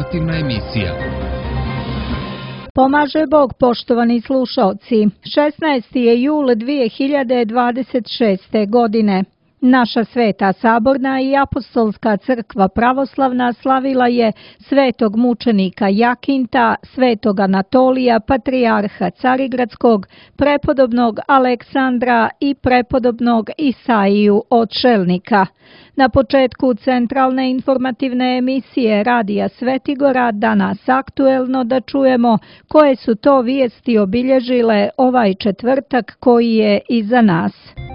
informativna emisija. Pomaže Bog, poštovani slušalci. 16. je jul 2026. godine. Naša Sveta Saborna i Apostolska crkva pravoslavna slavila je svetog mučenika Jakinta, svetog Anatolija, patrijarha Carigradskog, prepodobnog Aleksandra i prepodobnog Isaiju Odšelnika. Na početku centralne informativne emisije Radija Svetigora danas aktuelno da čujemo koje su to vijesti obilježile ovaj četvrtak koji je iza nas.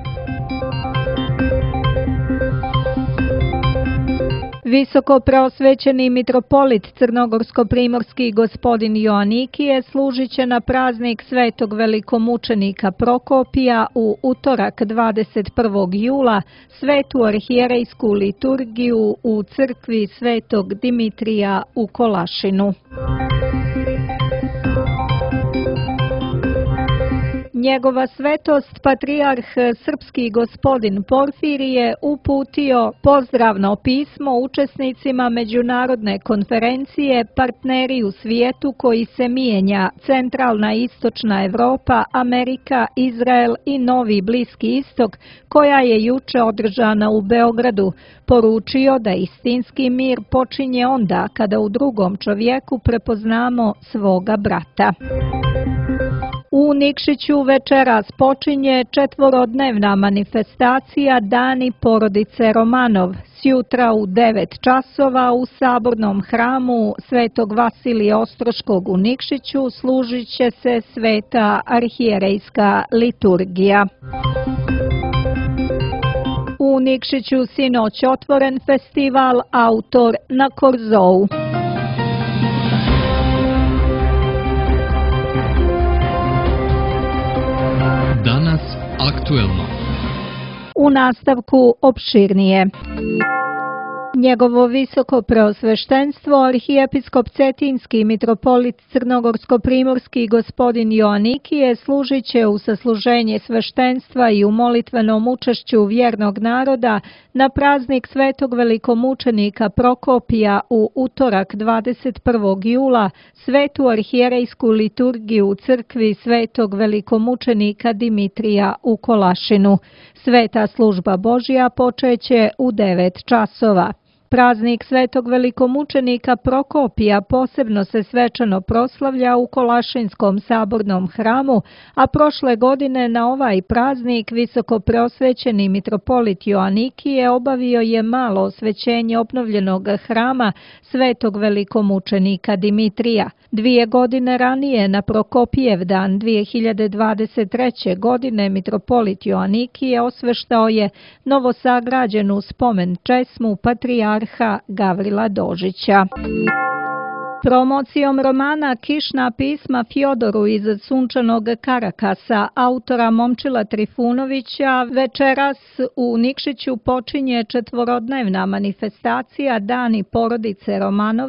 Visoko preosvećeni mitropolit crnogorsko-primorski gospodin Joanikije služit će na praznik svetog velikomučenika Prokopija u utorak 21. jula svetu arhijerejsku liturgiju u crkvi svetog Dimitrija u Kolašinu. Njegova svetost, patrijarh srpski gospodin Porfirije, uputio pozdravno pismo učesnicima međunarodne konferencije Partneri u svijetu koji se mijenja, Centralna i Istočna Evropa, Amerika, Izrael i Novi Bliski Istok, koja je juče održana u Beogradu, poručio da istinski mir počinje onda kada u drugom čovjeku prepoznamo svoga brata. U Nikšiću večeras počinje četvorodnevna manifestacija Dani porodice Romanov. Sjutra u 9 časova u sabornom hramu Svetog Vasilija Ostroškog u Nikšiću služit će se sveta arhijerejska liturgija. U Nikšiću sinoć otvoren festival Autor na Korzou. Danas aktuelno. U nastavku opširnije. Njegovo visoko preosveštenstvo, arhijepiskop Cetinski mitropolit crnogorsko-primorski gospodin Joanikije služit će u sasluženje sveštenstva i u molitvenom učešću vjernog naroda na praznik svetog velikomučenika Prokopija u utorak 21. jula svetu arhijerejsku liturgiju u crkvi svetog velikomučenika Dimitrija u Kolašinu. Sveta služba Božja počeće u 9 časova. Praznik svetog velikomučenika Prokopija posebno se svečano proslavlja u Kolašinskom sabornom hramu, a prošle godine na ovaj praznik visoko preosvećeni mitropolit Joanikije obavio je malo osvećenje obnovljenog hrama svetog velikomučenika Dimitrija. 2 godine ranije, na Prokopijev dan 2023. godine, mitropolit Joanikije osveštao je novosagrađenu spomen česmu patrijarha Gavrila Dožića. Promocijom romana Kišna pisma Fjodoru iz Sunčanog Karakasa autora Momčila Trifunovića večeras u Nikšiću počinje četvorodnevna manifestacija Dani porodice Romanov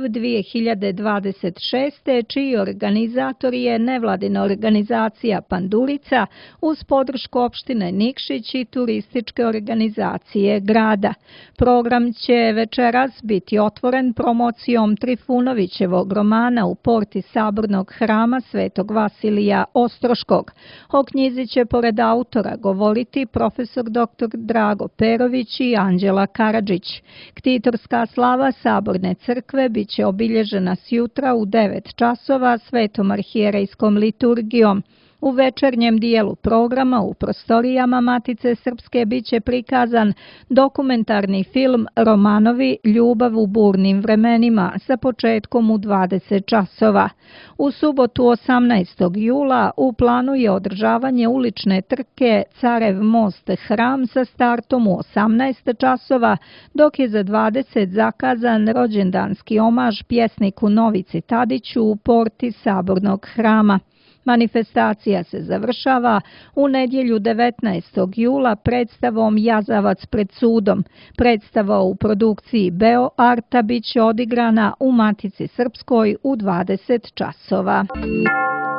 2026. čiji organizator je nevladina organizacija Pandurica uz podršku opštine Nikšić i turističke organizacije grada. Program će večeras biti otvoren promocijom Trifunovićevog romana u porti sabornog hrama Svetog Vasilija Ostroškog. O knjizi će pored autora govoriti profesor dr. Drago Perović i Anđela Karadžić. Ktitorska slava saborne crkve bit će obilježena sjutra u 9 časova svetom arhijerejskom liturgijom. U večernjem dijelu programa u prostorijama Matice Srpske bit će prikazan dokumentarni film Romanovi, ljubav u burnim vremenima sa početkom u 20 časova. U subotu 18. jula u planu je održavanje ulične trke Carev most hram sa startom u 18 časova, dok je za 20 zakazan rođendanski omaž pjesniku Novici Tadiću u porti sabornog hrama. Manifestacija se završava u nedjelju 19. jula predstavom Jazavac pred sudom. Predstava u produkciji Beo Arta bit će odigrana u Matici Srpskoj u 20 časova.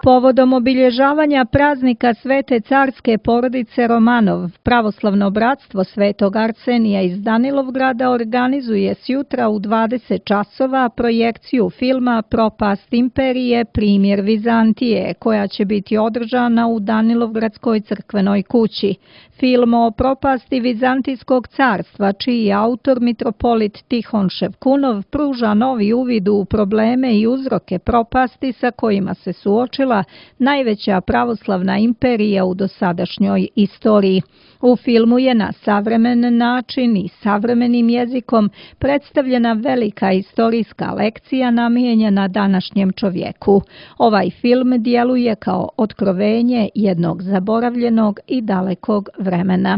Povodom obilježavanja praznika Svete carske porodice Romanov, Pravoslavno bratstvo Svetog Arsenija iz Danilovgrada organizuje sjutra u 20 časova projekciju filma Propast imperije, primjer Vizantije, koja će biti održana u Danilovgradskoj crkvenoj kući. Film o propasti Vizantijskog carstva, čiji je autor mitropolit Tihon Ševkunov, pruža novi uvid u probleme i uzroke propasti sa kojima se suočila najveća pravoslavna imperija u dosadašnjoj istoriji. U filmu je na savremen način i savremenim jezikom predstavljena velika istorijska lekcija namijenjena današnjem čovjeku. Ovaj film djeluje kao otkrovenje jednog zaboravljenog i dalekog vremena.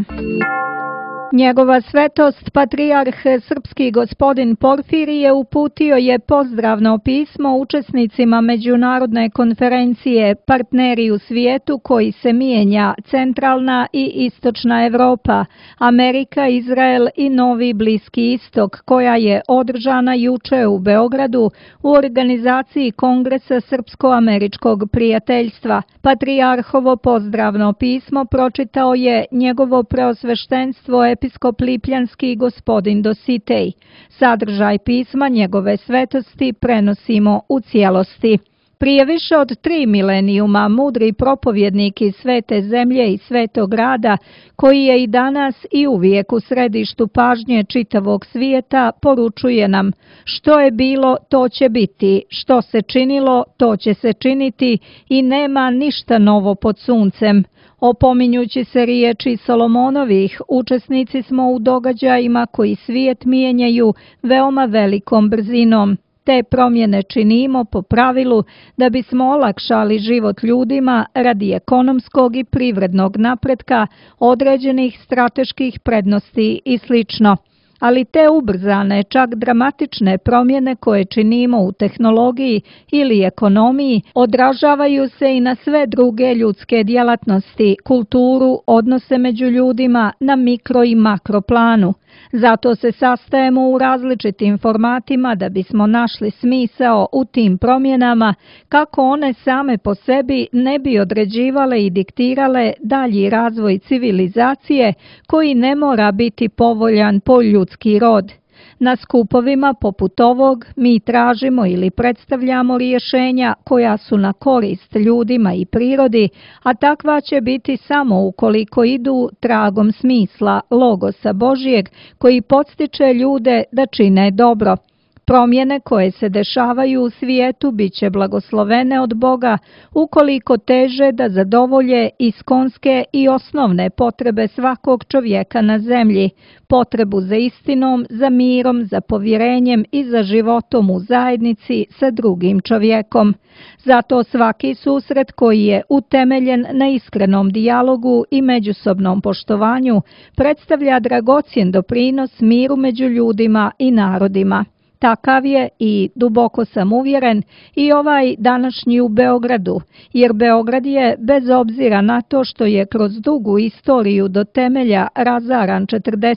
Njegova svetost, patrijarh srpski gospodin Porfirije, uputio je pozdravno pismo učesnicima međunarodne konferencije Partneri u svijetu koji se mijenja centralna i istočna Evropa, Amerika, Izrael i Novi Bliski istok, koja je održana juče u Beogradu u organizaciji Kongresa Srpsko-američkog prijateljstva. Patrijarhovo pozdravno pismo pročitao je njegovo preosveštenstvo episkop Lipljanski gospodin Dositej. Sadržaj pisma njegove svetosti prenosimo u cijelosti. Prije više od 3 milenijuma mudri propovjednik iz svete zemlje i svetog grada, koji je i danas i uvijek u središtu pažnje čitavog svijeta, poručuje nam: što je bilo, to će biti, što se činilo, to će se činiti i nema ništa novo pod suncem. Opominjući se riječi Solomonovih, učesnici smo u događajima koji svijet mijenjaju veoma velikom brzinom. Te promjene činimo po pravilu da bismo olakšali život ljudima radi ekonomskog i privrednog napretka, određenih strateških prednosti i sl. Ali te ubrzane, čak dramatične promjene koje činimo u tehnologiji ili ekonomiji odražavaju se i na sve druge ljudske djelatnosti, kulturu, odnose među ljudima na mikro i makro planu. Zato se sastajemo u različitim formatima da bismo našli smisao u tim promjenama, kako one same po sebi ne bi određivale i diktirale dalji razvoj civilizacije koji ne mora biti povoljan po ljudski rod. Na skupovima poput ovog mi tražimo ili predstavljamo rješenja koja su na korist ljudima i prirodi, a takva će biti samo ukoliko idu tragom smisla logosa Božijeg koji podstiče ljude da čine dobro. Promjene koje se dešavaju u svijetu bit će blagoslovene od Boga ukoliko teže da zadovolje iskonske i osnovne potrebe svakog čovjeka na zemlji, potrebu za istinom, za mirom, za povjerenjem i za životom u zajednici sa drugim čovjekom. Zato svaki susret koji je utemeljen na iskrenom dijalogu i međusobnom poštovanju predstavlja dragocjen doprinos miru među ljudima i narodima. Takav je i, duboko sam uvjeren, i ovaj današnji u Beogradu, jer Beograd je, bez obzira na to što je kroz dugu istoriju do temelja razaran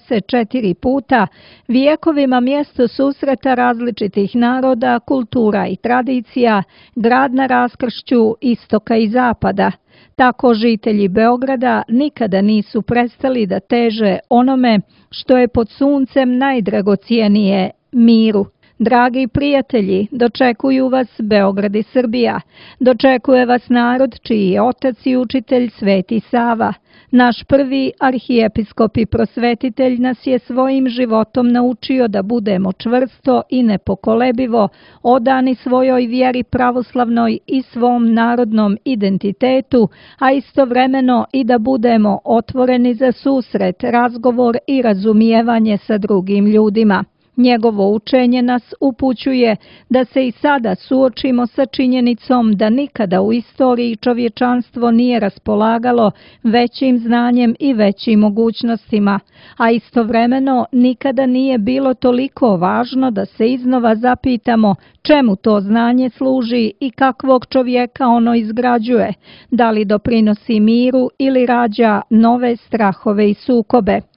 44 puta, vijekovima mjesto susreta različitih naroda, kultura i tradicija, grad na raskršću istoka i zapada. Tako žitelji Beograda nikada nisu prestali da teže onome što je pod suncem najdragocijenije, miru. Dragi prijatelji, dočekuju vas Beograd i Srbija, dočekuje vas narod čiji je otac i učitelj Sveti Sava. Naš prvi arhijepiskop i prosvetitelj nas je svojim životom naučio da budemo čvrsto i nepokolebivo odani svojoj vjeri pravoslavnoj i svom narodnom identitetu, a istovremeno i da budemo otvoreni za susret, razgovor i razumijevanje sa drugim ljudima. Njegovo učenje nas upućuje da se i sada suočimo sa činjenicom da nikada u istoriji čovječanstvo nije raspolagalo većim znanjem i većim mogućnostima, a istovremeno nikada nije bilo toliko važno da se iznova zapitamo čemu to znanje služi i kakvog čovjeka ono izgrađuje, da li doprinosi miru ili rađa nove strahove i sukobe.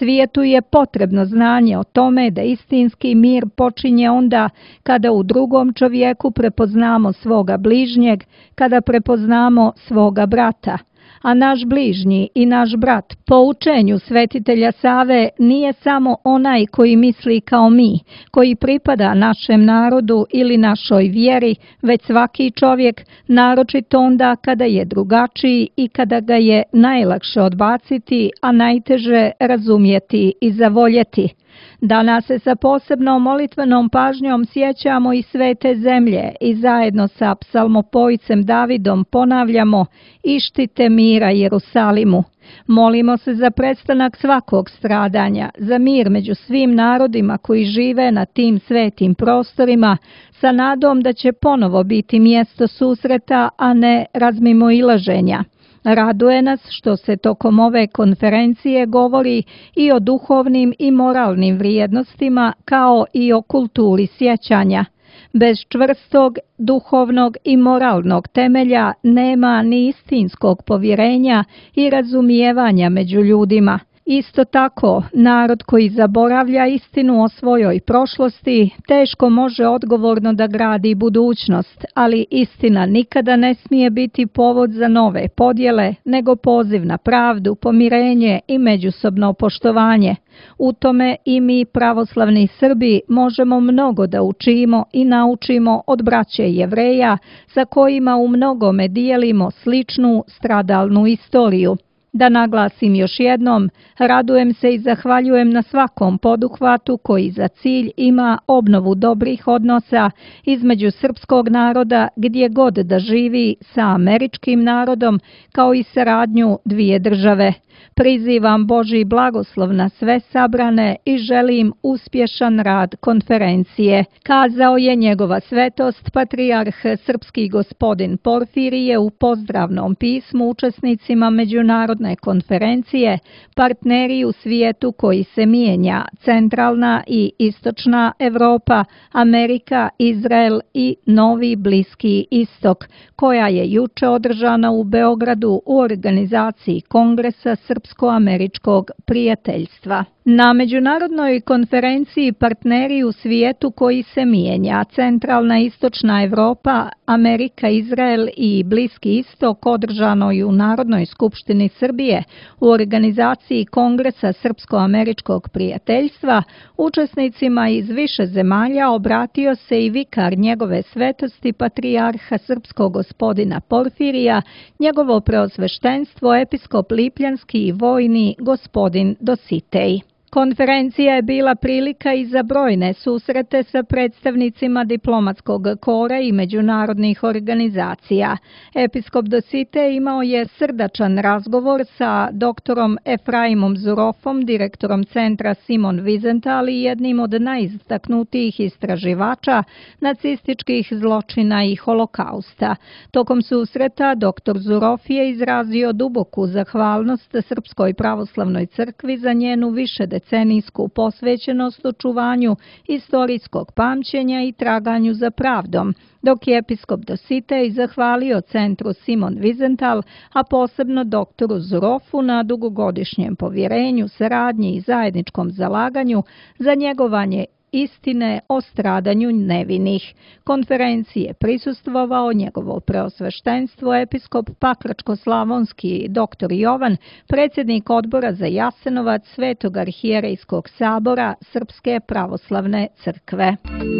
Svijetu je potrebno znanje o tome da istinski mir počinje onda kada u drugom čovjeku prepoznamo svoga bližnjeg, kada prepoznamo svoga brata. A naš bližnji i naš brat, po učenju svetitelja Save, nije samo onaj koji misli kao mi, koji pripada našem narodu ili našoj vjeri, već svaki čovjek, naročito onda kada je drugačiji i kada ga je najlakše odbaciti, a najteže razumjeti i zavoljeti. Danas se sa posebnom molitvenom pažnjom sjećamo i svete zemlje i zajedno sa psalmopojcem Davidom ponavljamo: Ištite mira Jerusalimu. Molimo se za prestanak svakog stradanja, za mir među svim narodima koji žive na tim svetim prostorima, sa nadom da će ponovo biti mjesto susreta, a ne razmimoilaženja. Raduje nas što se tokom ove konferencije govori i o duhovnim i moralnim vrijednostima, kao i o kulturi sjećanja. Bez čvrstog duhovnog i moralnog temelja nema ni istinskog povjerenja i razumijevanja među ljudima. Isto tako, narod koji zaboravlja istinu o svojoj prošlosti teško može odgovorno da gradi budućnost, ali istina nikada ne smije biti povod za nove podjele, nego poziv na pravdu, pomirenje i međusobno poštovanje. U tome i mi, pravoslavni Srbi, možemo mnogo da učimo i naučimo od braće Jevreja, sa kojima u mnogome dijelimo sličnu stradalnu istoriju. Da naglasim još jednom, radujem se i zahvaljujem na svakom poduhvatu koji za cilj ima obnovu dobrih odnosa između srpskog naroda gdje god da živi sa američkim narodom, kao i saradnju dvije države. Prizivam Božji blagoslov na sve sabrane i želim uspješan rad konferencije, kazao je njegova svetost patrijarh srpski gospodin Porfirije u pozdravnom pismu učesnicima međunarodne konferencije Partneri u svijetu koji se mijenja, centralna i istočna Europa, Amerika, Izrael i Novi Bliski istok, koja je juče održana u Beogradu u organizaciji Kongresa Srpsko-američkog prijateljstva. Na međunarodnoj konferenciji Partneri u svijetu koji se mijenja, centralna i istočna Europa, Amerika, Izrael i Bliski istok, održanoj u Narodnoj skupštini Srbije u organizaciji Kongresa Srpsko-američkog prijateljstva, učesnicima iz više zemalja obratio se i vikar njegove svetosti patrijarha srpskog gospodina Porfirija, njegovo preosveštenstvo episkop Lipljanski i vojni gospodin Dositej. Konferencija je bila prilika i za brojne susrete sa predstavnicima diplomatskog kora i međunarodnih organizacija. Episkop Dositej imao je srdačan razgovor sa doktorom Efraimom Zurofom, direktorom centra Simon Wiesenthal i jednim od najistaknutijih istraživača nacističkih zločina i holokausta. Tokom susreta dr. Zurof je izrazio duboku zahvalnost Srpskoj pravoslavnoj crkvi za njenu višedecenijsku posvećenost očuvanju istorijskog pamćenja i traganju za pravdom, dok je episkop Dositej zahvalio centru Simon Wiesenthal, a posebno doktoru Zurofu na dugogodišnjem povjerenju, saradnji i zajedničkom zalaganju za njegovanje istine o stradanju nevinih. Konferenciji je prisustvovao njegovo preosveštenstvo episkop Pakračko-slavonski dr. Jovan, predsjednik odbora za Jasenovac Svetog arhijerejskog sabora Srpske pravoslavne crkve.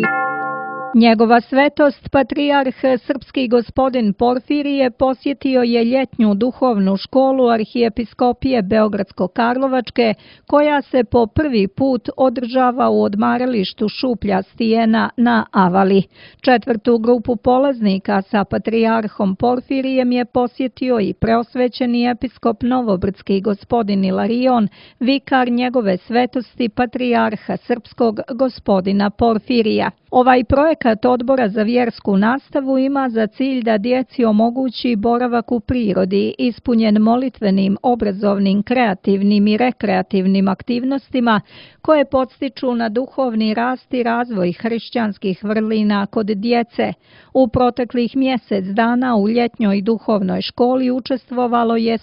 Njegova svetost, patrijarh srpski gospodin Porfirije, posjetio je ljetnju duhovnu školu arhijepiskopije Beogradsko-Karlovačke, koja se po prvi put održava u odmaralištu Šuplja Stijena na Avali. Četvrtu grupu polaznika sa patrijarhom Porfirijem je posjetio i preosvećeni episkop Novobrdski gospodin Ilarion, vikar njegove svetosti patrijarha srpskog gospodina Porfirija. Ovaj projekat Odbora za vjersku nastavu ima za cilj da djeci omogući boravak u prirodi, ispunjen molitvenim, obrazovnim, kreativnim i rekreativnim aktivnostima koje podstiču na duhovni rast i razvoj hrišćanskih vrlina kod djece. U proteklih mjesec dana u ljetnjoj duhovnoj školi učestvovalo je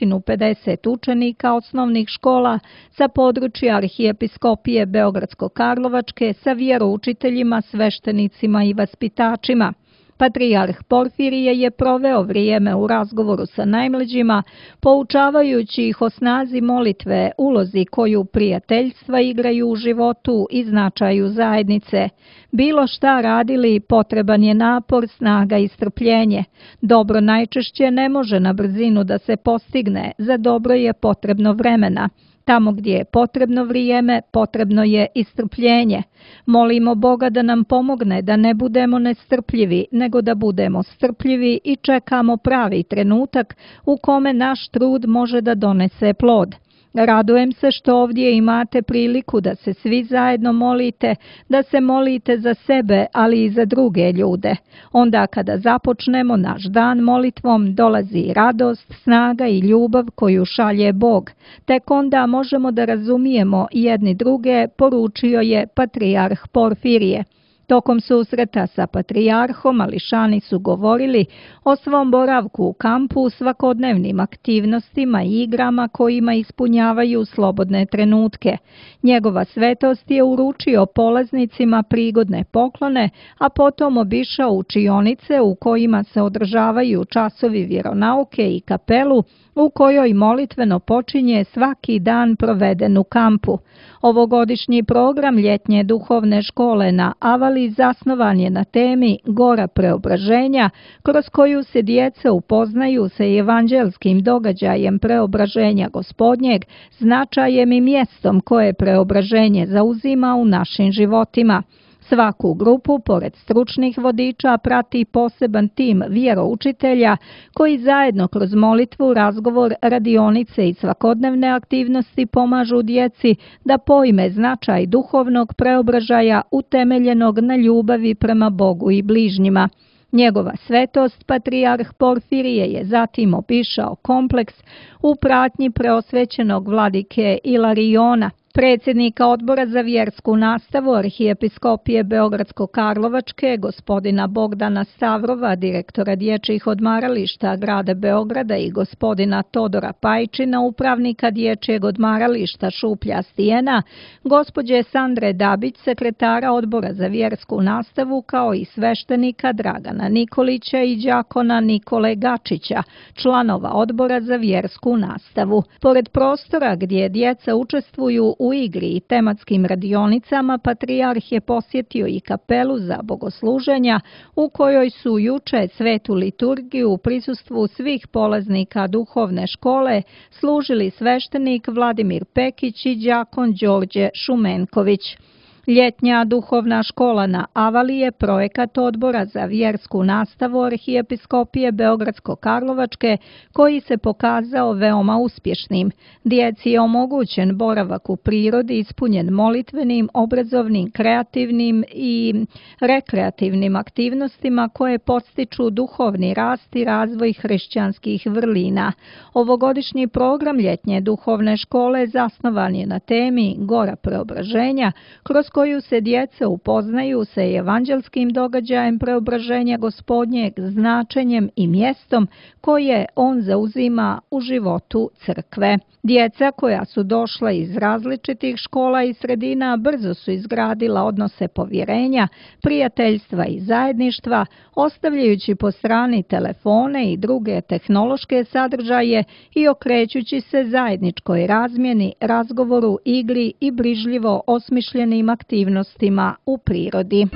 150 učenika osnovnih škola sa područja Arhijepiskopije Beogradsko-Karlovačke sa vjeroučiteljima, sveštenicima i vaspitačima. Patrijarh Porfirije je proveo vrijeme u razgovoru sa najmlađima, poučavajući ih o snazi molitve, ulozi koju prijateljstva igraju u životu i značaju zajednice. Bilo šta radili, potreban je napor, snaga i strpljenje. Dobro najčešće ne može na brzinu da se postigne, za dobro je potrebno vremena. Tamo gdje je potrebno vrijeme, potrebno je i strpljenje. Molimo Boga da nam pomogne da ne budemo nestrpljivi, nego da budemo strpljivi i čekamo pravi trenutak u kome naš trud može da donese plod. Radujem se što ovdje imate priliku da se svi zajedno molite, da se molite za sebe, ali i za druge ljude. Onda kada započnemo naš dan molitvom, dolazi radost, snaga i ljubav koju šalje Bog. Tek onda možemo da razumijemo jedni druge, poručio je Patrijarh Porfirije. Tokom susreta sa patrijarhom mališani su govorili o svom boravku u kampu, svakodnevnim aktivnostima i igrama kojima ispunjavaju slobodne trenutke. Njegova svetost je uručio polaznicima prigodne poklone, a potom obišao učionice u kojima se održavaju časovi vjeronauke i kapelu, u kojoj molitveno počinje svaki dan proveden u kampu. Ovogodišnji program ljetnje duhovne škole na Avali zasnovan je na temi Gora preobraženja, kroz koju se djeca upoznaju sa evanđelskim događajem preobraženja Gospodnjeg, značajem i mjestom koje preobraženje zauzima u našim životima. Svaku grupu, pored stručnih vodiča, prati poseban tim vjeroučitelja koji zajedno kroz molitvu, razgovor, radionice i svakodnevne aktivnosti pomažu djeci da pojme značaj duhovnog preobražaja utemeljenog na ljubavi prema Bogu i bližnjima. Njegova svetost, Patrijarh Porfirije, je zatim obišao kompleks u pratnji preosvećenog vladike Ilariona, predsjednika Odbora za vjersku nastavu Arhijepiskopije Beogradsko-Karlovačke, gospodina Bogdana Stavrova, direktora dječjih odmarališta grada Beograda, i gospodina Todora Pajčina, upravnika dječjeg odmarališta Šuplja stijena, gospođe Sandre Dabić, sekretara Odbora za vjersku nastavu, kao i sveštenika Dragana Nikolića i đakona Nikole Gačića, članova Odbora za vjersku nastavu. Pored prostora gdje djeca učestvuju u igri i tematskim radionicama, patrijarh je posjetio i kapelu za bogosluženja, u kojoj su juče svetu liturgiju u prisustvu svih polaznika duhovne škole služili sveštenik Vladimir Pekić i đakon Đorđe Šumenković. Ljetnja duhovna škola na Avali je projekat Odbora za vjersku nastavu Arhijepiskopije Beogradsko-Karlovačke koji se pokazao veoma uspješnim. Djeci je omogućen boravak u prirodi ispunjen molitvenim, obrazovnim, kreativnim i rekreativnim aktivnostima koje podstiču duhovni rast i razvoj hrišćanskih vrlina. Ovogodišnji program ljetnje duhovne škole zasnovan je na temi Gora preobraženja, kroz koju se djeca upoznaju sa evanđelskim događajem preobraženja Gospodnjeg, značenjem i mjestom koje on zauzima u životu crkve. Djeca koja su došla iz različitih škola i sredina brzo su izgradila odnose povjerenja, prijateljstva i zajedništva, ostavljajući po strani telefone i druge tehnološke sadržaje i okrećući se zajedničkoj razmjeni, razgovoru, igri i brižljivo osmišljenim aktivnostima u prirodi.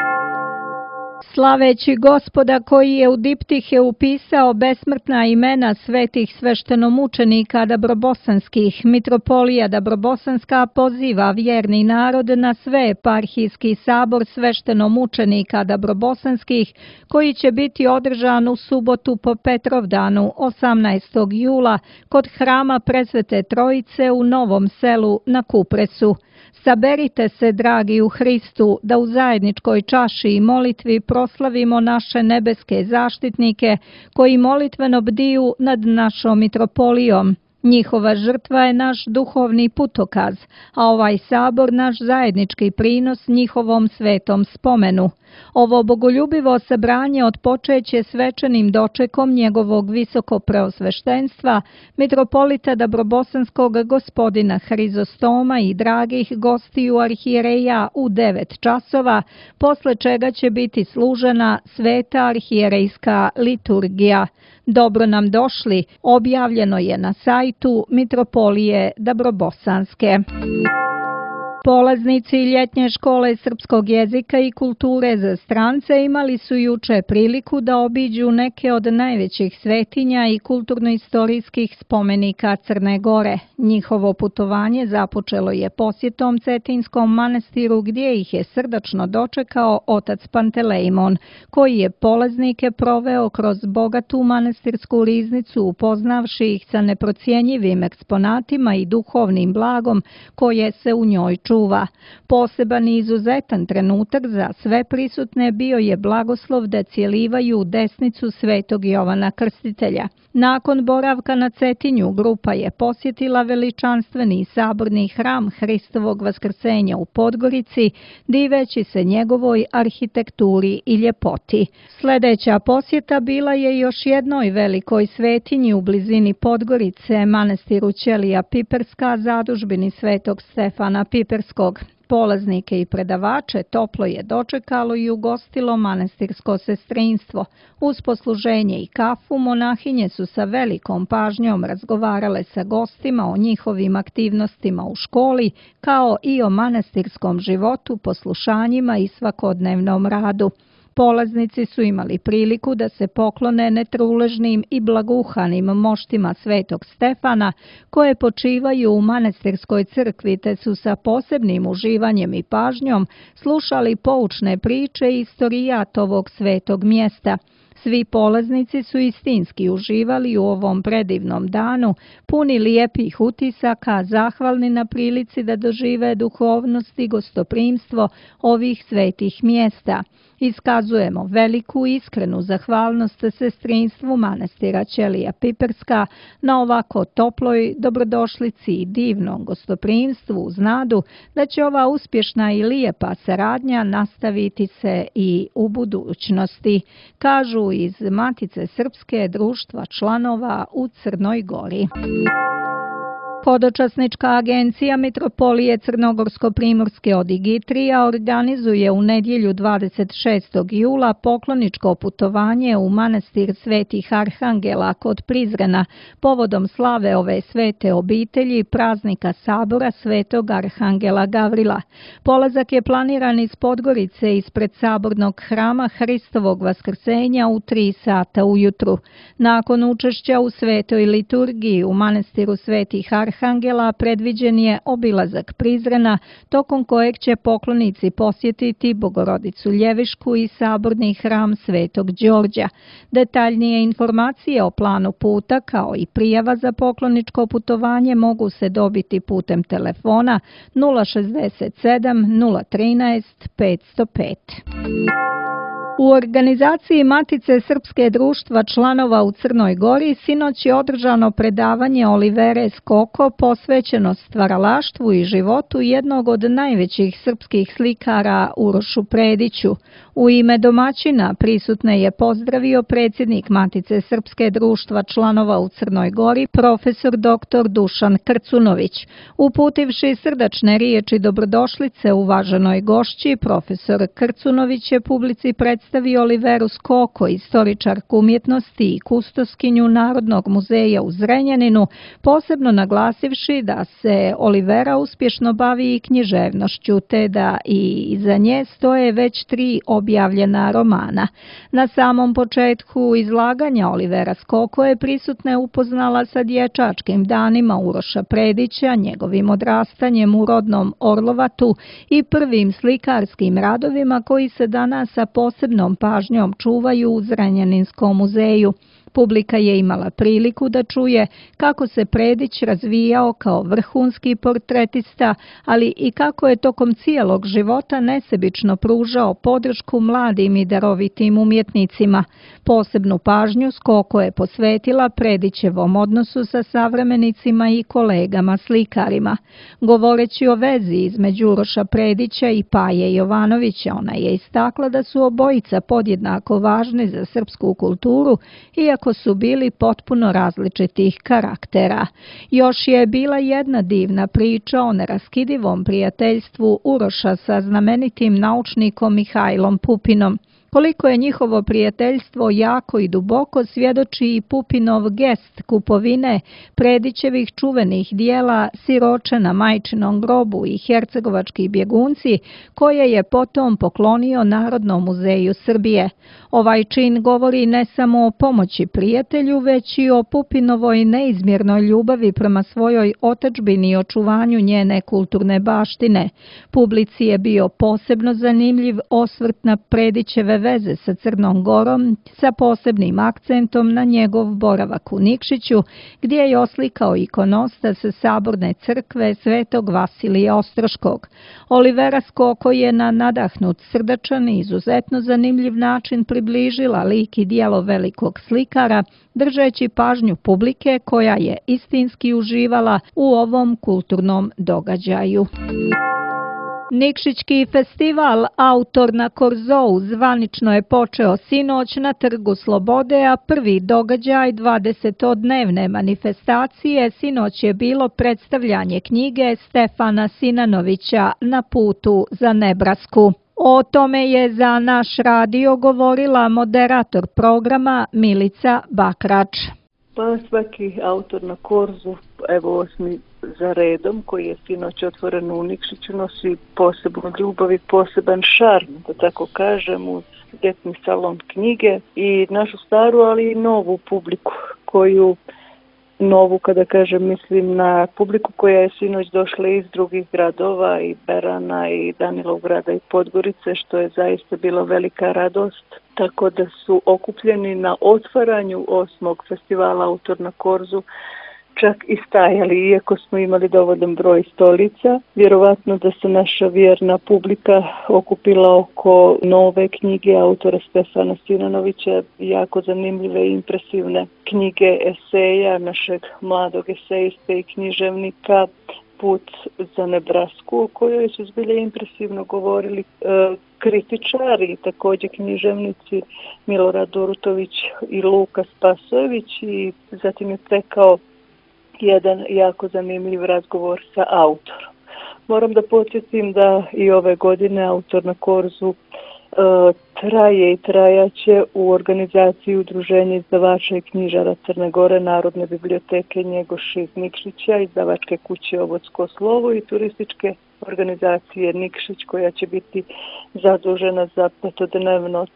Slaveći Gospoda koji je u diptihe upisao besmrtna imena svetih sveštenomučenika dabrobosanskih, mitropolija Dabrobosanska poziva vjerni narod na sve eparhijski sabor sveštenomučenika dabrobosanskih koji će biti održan u subotu po Petrovdanu 18. jula kod hrama Presvete Trojice u Novom Selu na Kupresu. Saberite se, dragi u Hristu, da u zajedničkoj čaši i molitvi proslavimo naše nebeske zaštitnike koji molitveno bdiju nad našom mitropolijom. Njihova žrtva je naš duhovni putokaz, a ovaj sabor naš zajednički prinos njihovom svetom spomenu. Ovo bogoljubivo sabranje otpočeće svečanim dočekom njegovog visokopreosveštenstva, mitropolita Dabrobosanskog gospodina Hrizostoma i dragih gostiju arhijereja u 9 časova, posle čega će biti služena sveta arhijerejska liturgija. Dobro nam došli, objavljeno je na sajtu Mitropolije Dabrobosanske. Polaznici ljetnje škole srpskog jezika i kulture za strance imali su juče priliku da obiđu neke od najvećih svetinja i kulturno-istorijskih spomenika Crne Gore. Njihovo putovanje započelo je posjetom Cetinskom manastiru gdje ih je srdačno dočekao otac Pantelejmon, koji je polaznike proveo kroz bogatu manastirsku riznicu upoznavši ih sa neprocjenjivim eksponatima i duhovnim blagom koje se u njoj čuva. Poseban i izuzetan trenutak za sve prisutne bio je blagoslov da cijelivaju desnicu svetog Jovana Krstitelja. Nakon boravka na Cetinju, grupa je posjetila veličanstveni saborni hram Hristovog vaskrsenja u Podgorici, diveći se njegovoj arhitekturi i ljepoti. Sljedeća posjeta bila je još jednoj velikoj svetinji u blizini Podgorice, manastiru Ćelija Piperska, zadužbini svetog Stefana Piperskog. Polaznike i predavače toplo je dočekalo i ugostilo manastirsko sestrinstvo. Uz posluženje i kafu monahinje su sa velikom pažnjom razgovarale sa gostima o njihovim aktivnostima u školi, kao i o manastirskom životu, poslušanjima i svakodnevnom radu. Polaznici su imali priliku da se poklone netruležnim i blaguhanim moštima svetog Stefana, koje počivaju u manastirskoj crkvi, te su sa posebnim uživanjem i pažnjom slušali poučne priče i istorijat ovog svetog mjesta. Svi polaznici su istinski uživali u ovom predivnom danu, puni lijepih utisaka, zahvalni na prilici da dožive duhovnost i gostoprimstvo ovih svetih mjesta. Iskazujemo veliku i iskrenu zahvalnost sestrinstvu manastira Ćelija Piperska na ovako toploj dobrodošlici i divnom gostoprimstvu uz nadu da će ova uspješna i lijepa saradnja nastaviti se i u budućnosti, kažu iz Matice Srpske društva članova u Crnoj Gori. Hodočasnička agencija Mitropolije Crnogorsko-Primorske Odigitrija organizuje u nedjelju 26. jula pokloničko putovanje u manastir Svetih Arhangela kod Prizrena povodom slave ove svete obitelji praznika sabora Svetog Arhangela Gavrila. Polazak je planiran iz Podgorice ispred sabornog hrama Hristovog vaskrsenja u 3 sata ujutru. Nakon učešća u svetoj liturgiji u manastiru Svetih Arhangela predviđen je obilazak Prizrena, tokom kojeg će poklonici posjetiti Bogorodicu Ljevišku i saborni hram Svetog Đorđa. Detaljnije informacije o planu puta kao i prijava za pokloničko putovanje mogu se dobiti putem telefona 067 013 505. U organizaciji Matice Srpske društva članova u Crnoj Gori sinoć je održano predavanje Olivere Skoko posvećeno stvaralaštvu i životu jednog od najvećih srpskih slikara Urošu Prediću. U ime domaćina prisutne je pozdravio predsjednik Matice Srpske društva članova u Crnoj Gori, profesor dr. Dušan Krcunović. Uputivši srdačne riječi dobrodošlice uvaženoj gošći, profesor Krcunović je publici predstavio Oliveru Skoko, istoričarku umjetnosti i kustoskinju Narodnog muzeja u Zrenjaninu, posebno naglasivši da se Olivera uspješno bavi i književnošću, te da i iza nje stoje već 3 objavljena romana. Na samom početku izlaganja Olivera Skoko je prisutne upoznala sa dječačkim danima Uroša Predića, njegovim odrastanjem u rodnom Orlovatu i prvim slikarskim radovima koji se danas sa posebnom pažnjom čuvaju u Zrenjaninskom muzeju. Publika je imala priliku da čuje kako se Predić razvijao kao vrhunski portretista, ali i kako je tokom cijelog života nesebično pružao podršku mladim i darovitim umjetnicima. Posebnu pažnju Skoko je posvetila Predićevom odnosu sa savremenicima i kolegama slikarima. Govoreći o vezi između Uroša Predića i Paje Jovanovića, ona je istakla da su obojica podjednako važni za srpsku kulturu, iako su bili potpuno različitih karaktera. Još je bila jedna divna priča o neraskidivom prijateljstvu Uroša sa znamenitim naučnikom Mihajlom Pupinom. Koliko je njihovo prijateljstvo jako i duboko svjedoči i Pupinov gest kupovine Predićevih čuvenih dijela Siroče na majčinom grobu i Hercegovački bjegunci, koje je potom poklonio Narodnom muzeju Srbije. Ovaj čin govori ne samo o pomoći prijatelju, već i o Pupinovoj neizmjernoj ljubavi prema svojoj otadžbini i očuvanju njene kulturne baštine. Publici je bio posebno zanimljiv osvrt na Predićeve veze sa Crnom Gorom, sa posebnim akcentom na njegov boravak u Nikšiću, gdje je oslikao ikonostas sa Saborne crkve Svetog Vasilija Ostroškog. Olivera Skoko je na nadahnut, srdačan i izuzetno zanimljiv način približila lik i dijelo velikog slikara, držeći pažnju publike koja je istinski uživala u ovom kulturnom događaju. Nikšićki festival Autor na Korzou zvanično je počeo sinoć na Trgu Slobode, a prvi događaj 20-dnevne manifestacije sinoć je bilo predstavljanje knjige Stefana Sinanovića Na putu za Nebrasku. O tome je za naš radio govorila moderator programa Milica Bakrač. Pa svaki autor na Korzu, evo 8. za redom, koji je sinoć otvoren u Nikšiću, nosi posebnu ljubav i poseban šarm, da tako kažem, uz ljetni salon knjige i našu staru, ali i novu publiku, novu, kada kažem, mislim na publiku koja je sinoć došla iz drugih gradova, i Berana, i Danilovgrada, i Podgorice, što je zaista bila velika radost. Tako da su okupljeni na otvaranju 8. festivala Autor na Korzu čak i stajali, iako smo imali dovoljan broj stolica. Vjerovatno da se naša vjerna publika okupila oko nove knjige autora Stefana Sinanovića, jako zanimljive i impresivne knjige eseja našeg mladog esejista i književnika Put za Nebrasku, o kojoj su zbilje impresivno govorili kritičari i također književnici Milorad Durutović i Luka Spasojević, i zatim je tekao jedan jako zanimljiv razgovor sa autorom. Moram da podsjetim da i ove godine Autor na Korzu traje i trajaće u organizaciji Udruženja izdavača i knjižara Crne Gore, Narodne biblioteke Njegoš iz Nikšića, izdavačke kuće Ovodsko slovo i turističke organizacije Nikšić, koja će biti zadužena za 5-dnevno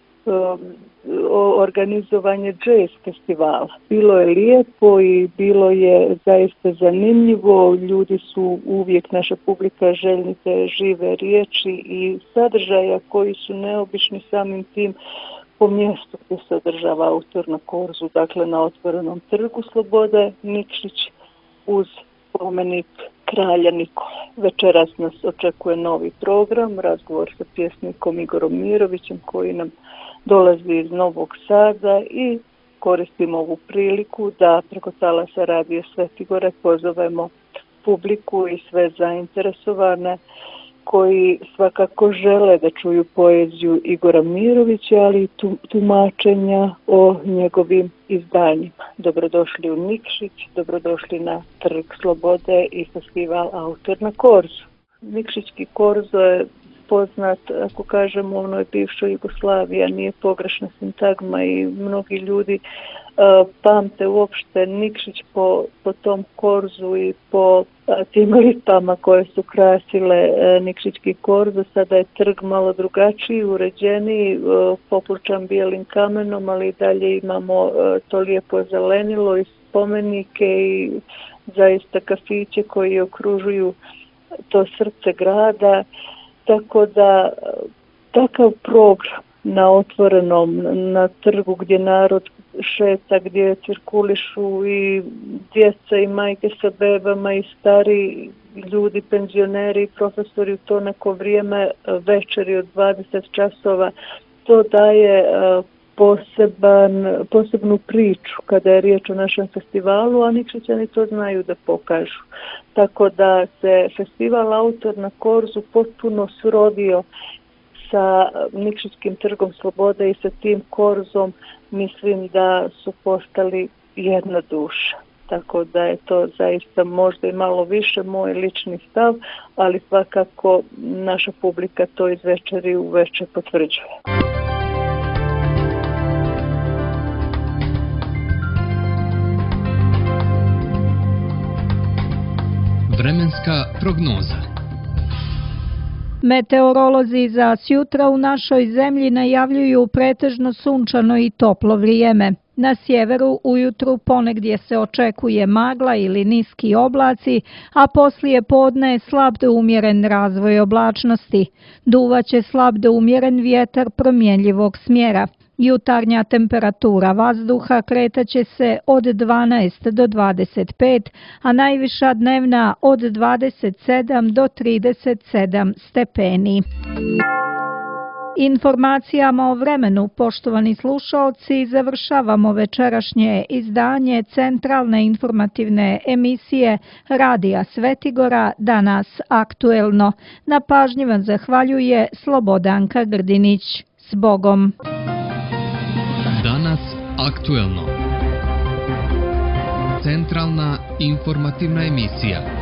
organizovanje jazz festivala. Bilo je lijepo i bilo je zaista zanimljivo. Ljudi su uvijek, naša publika, željni te žive riječi i sadržaja koji su neobični samim tim po mjestu gdje se održava Autor na Korzu, dakle na otvorenom Trgu Slobode Nikšić uz spomenik kralja Nikole. Večeras nas očekuje novi program, razgovor sa pjesnikom Igorom Mirovićem, koji nam dolazi iz Novog Sada, i koristimo ovu priliku da preko talasa Radio Svetigore pozovemo publiku i sve zainteresovane koji svakako žele da čuju poeziju Igora Mirovića, ali i tumačenja o njegovim izdanjima. Dobrodošli u Nikšić, dobrodošli na Trg Slobode i festival Autor na Korzu. Nikšićki korzo je poznat, ako kažemo, u onoj bivšoj Jugoslaviji, a nije pogrešna sintagma, i mnogi ljudi pamte uopšte Nikšić po tom korzu i po tim lipama koje su krasile Nikšićki korzo. Sada je trg malo drugačiji, uređeniji, popločan bijelim kamenom, ali i dalje imamo to lijepo zelenilo i spomenike i zaista kafiće koji okružuju to srce grada. Tako da takav program na otvorenom, na trgu gdje narod šeta, gdje cirkulišu i djeca i majke sa bebama i stari ljudi, penzioneri i profesori u to neko vrijeme, večeri od 20 časova. To daje posebnu priču kada je riječ o našem festivalu, a Nikšićani to znaju da pokažu. Tako da se festival Autor na Korzu potpuno srodio sa Nikšićkim trgom slobode i sa tim korzom. Mislim da su postali jedna duša. Tako da je to zaista možda i malo više moj lični stav, ali svakako naša publika to iz večeri u večer potvrđuje. Vremenska prognoza. Meteorolozi za sjutra u našoj zemlji najavljuju pretežno sunčano i toplo vrijeme. Na sjeveru ujutru ponegdje se očekuje magla ili niski oblaci, a poslije podne slab do umjeren razvoj oblačnosti. Duvaće slab do umjeren vjetar promjenljivog smjera. Jutarnja temperatura vazduha kretaće se od 12 do 25, a najviša dnevna od 27 do 37 stepeni. Informacijama o vremenu, poštovani slušalci, završavamo večerašnje izdanje centralne informativne emisije Radija Svetigora Danas aktuelno. Na pažnji vam zahvaljuje Slobodanka Grdinić. S Bogom! Danas aktuelno. Centralna informativna emisija.